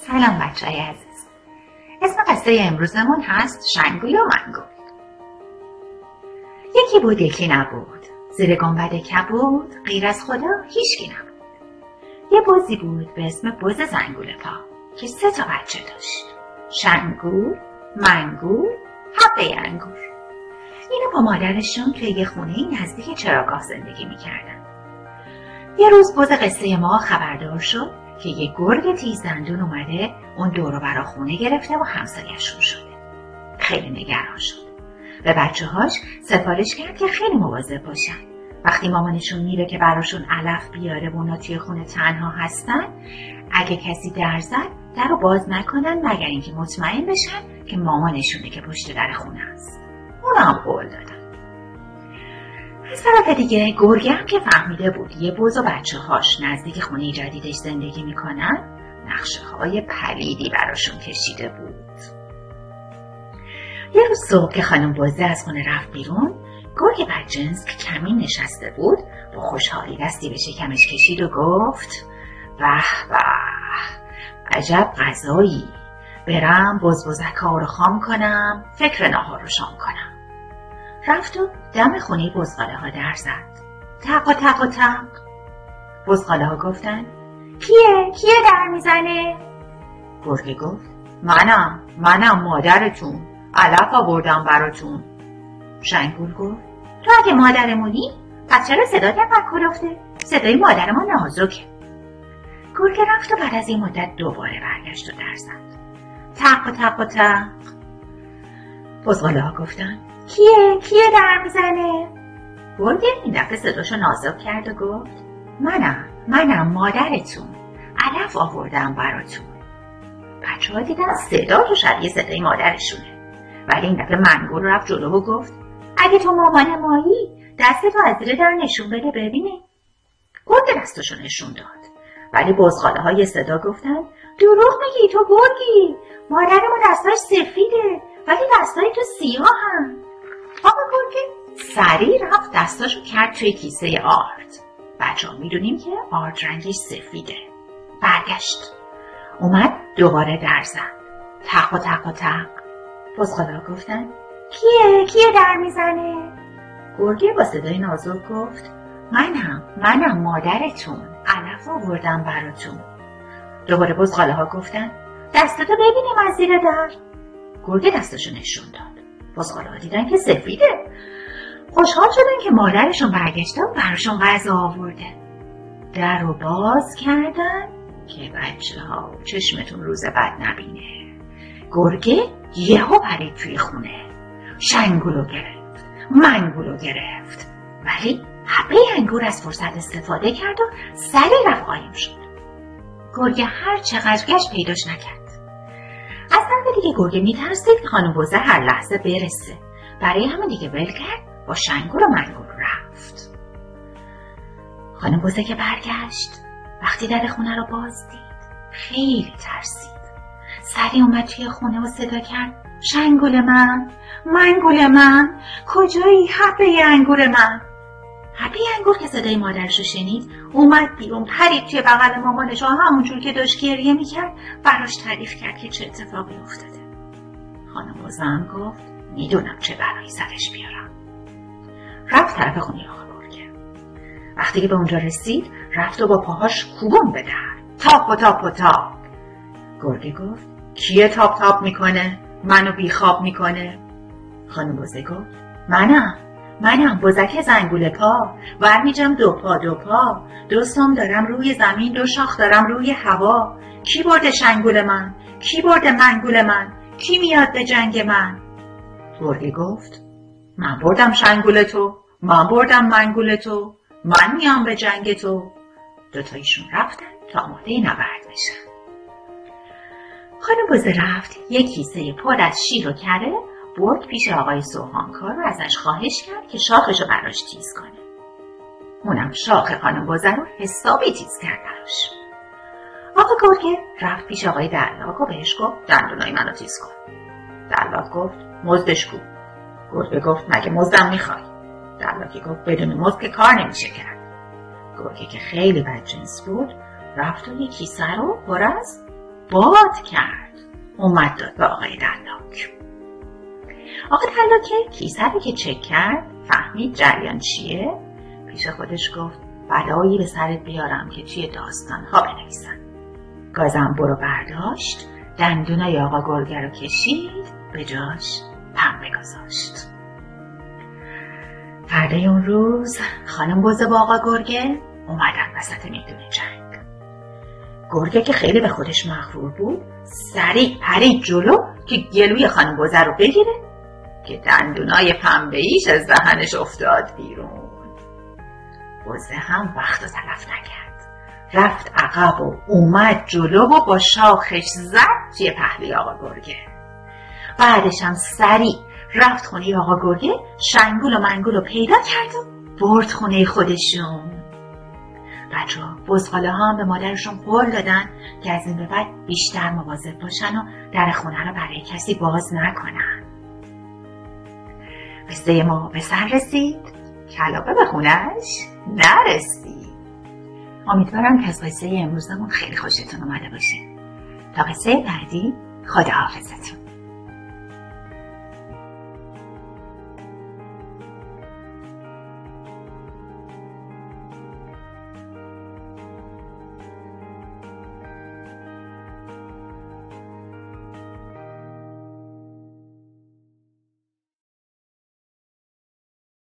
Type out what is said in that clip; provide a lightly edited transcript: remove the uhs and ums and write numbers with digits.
سلام بچه‌های عزیز. اسم قصه امروزمون هست شنگول و منگول. یکی بود یکی نبود، زیر گنبد کبود، غیر از خدا هیچکی نبود. یه بزی بود به اسم بز زنگول پا که 3 بچه داشت: شنگول، منگول، حبه انگور. اینا با مادرشون توی یه خونه نزدیک چراگاه زندگی میکردن. یه روز بز قصه ما خبردار شد که یه گرگ تیزدندون اومده اون دور و برا خونه گرفته و همسایه‌شون شده. خیلی نگران شد. به بچه‌هاش سفارش کرد که خیلی مواظب باشن. وقتی مامانشون میره که براشون علف بیاره و اونا توی خونه تنها هستن، اگه کسی در زد در رو باز نکنن مگر اینکه مطمئن بشن که مامانشونه که پشت در خونه است. اونا هم قول دادن. از طرف دیگه گرگه هم که فهمیده بود یه بز و بچه‌هاش نزدیک خونه جدیدش زندگی میکنن، نقشه‌های پلیدی براشون کشیده بود. یه روز صبح که خانم بزه از خونه رفت بیرون، گرگ بدجنس که کمین نشسته بود با خوشحالی دستی به شکمش کشید و گفت: به به، عجب غذایی، برم بزبزک‌ها رو خام کنم، فکر ناهار رو شام کنم. رفت و دم خونه بزغاله ها در زد. تق و تق و تق. بزغاله ها گفتن: کیه در میزنه؟ گرگه گفت: منم مادرتون، علف آوردم براتون. شنگول گفت: تو اگه مادرمونی پس چرا صدات انقدر کلفته؟ صدای مادر ما نازکه. گرگه رفت و بعد از این مدت دوباره برگشت و در زد. تق و تق و تق. بزغاله ها گفتن: کیه در میزنه؟ گرگه این دفعه صداشو نازک کرد و گفت: منم مادرتون، علف آوردم براتون. بچه‌ها دیدن صدا شبیه صدای مادرشونه، ولی این دفعه منگول رفت جلو و گفت: اگه تو مامان مایی دستتو از زیر در نشون بده ببینه. گرگه دستشو نشون داد، ولی بزغاله ها یه صدا گفتن: دروغ میگی تو گرگی، مادرمون دستاش سفیده ولی دستای تو سیاهن. آقا گرگه سریع رفت دستاشو کرد توی کیسه آرد. بچه‌ها میدونیم که آرد رنگش سفیده. برگشت، اومد دوباره در زد. تق و تق و تق. بزغاله ها گفتن: کیه در میزنه؟ گرگه با صدای نازک گفت: منم مادرتون، علف آوردم براتون. دوباره بزغاله ها گفتن: دستتو ببینیم از زیر در. گرگه دستشو نشون داد. بزغاله ها دیدن که سفیده. خوشحال شدن که مادرشون برگشته و براشون غذا آورده. در رو باز کردن که بچه‌ها چشمتون روز بد نبینه. گرگه یهو پرید توی خونه. شنگولو گرفت، منگولو گرفت، ولی حبه انگور از فرصت استفاده کرد و سریع رفت قایم شد. گرگه هر چقدر گشت پیداش نکرد. از طرف دیگه گرگه میترسید که خانم بزه هر لحظه برسه. برای همون دیگه ول کرد با شنگول و منگول رفت. خانم بزه که برگشت، وقتی در خونه رو باز دید خیلی ترسید. سریع اومد توی خونه و صدا کرد: شنگول من، منگول من، کجایی حبه انگور من؟ حبه انگور که صدای مادرشو شنید اومد بیرون، پرید توی بغل مامانش و همونجور که داشت گریه میکرد براش تعریف کرد که چه اتفاقی افتاده. خانم بزه هم گفت: میدونم چه بلایی سرش بیارم. رفت طرف خونه آقا گرگه. وقتی که به اونجا رسید رفت و با پاهاش کوبون به در. تاپ و تاپ و تاپ. گرگه گفت: کیه تاپ تاپ میکنه؟ منو بیخواب میکنه؟ خانم بزه گفت: منم بزک زنگول پا، ورمیجم دو پا، 2 سم دارم روی زمین، 2 شاخ دارم روی هوا. کی برده شنگول من؟ کی برده منگول من؟ کی میاد به جنگ من؟ گرگه گفت: من بردم شنگول تو، من بردم منگول تو، من میام به جنگ تو. 2 تایشون رفتن تا آماده نبرد بشن. خانم بزه رفت یک کیسه پر از شیر و کره برد پیش آقای سوهانکار و ازش خواهش کرد که شاخشو براش تیز کنه. اونم شاخ خانم بزه رو حسابی تیز کرد براش. آقا گرگه رفت پیش آقای دلاک و بهش گفت: دندونای منو تیز کن. دلاک گفت: مزدش کو؟ گرگه گفت: مگه مزدم میخوای؟ دلاکی گفت: بدون مزد که کار نمیشه کرد. گرگه که خیلی بدجنس بود رفت و یک کیسه رو پر از باد کرد. اومد داد به آقای دلاک. آقای دلاک کیسه رو که چک کرد فهمید جریان چیه. پیش خودش گفت بلایی به سرت بیارم که توی داستان‌ها بنویسن. گازم برو برداشت، دندونای آقا گرگه رو کشید، به جاش پنبه گذاشت. فردای اون روز خانم بزه با آقا گرگه اومدن وسط میدون جنگ. گرگه که خیلی به خودش مغرور بود سریع پرید جلو که گلوی خانم بزه رو بگیره که دندونای پنبه‌ایش از دهنش افتاد بیرون. بزه هم وقت رو تلف نکرد، رفت عقب و اومد جلو و با شاخش زد توی پهلوی آقا گرگه. بعدش هم سریع رفت خونه آقا گرگه، شنگول و منگول رو پیدا کرد و برد خونه خودشون. بچه ها بزغاله ها هم به مادرشون قول دادن که از این به بعد بیشتر مواظب باشن و در خونه رو برای کسی باز نکنن. قصه ما به سر رسید، کلاغه به خونش نرسید. امیدوارم که از قصه امروزمون خیلی خوشتون اومده باشه. تا قصه بعدی خداحافظتون.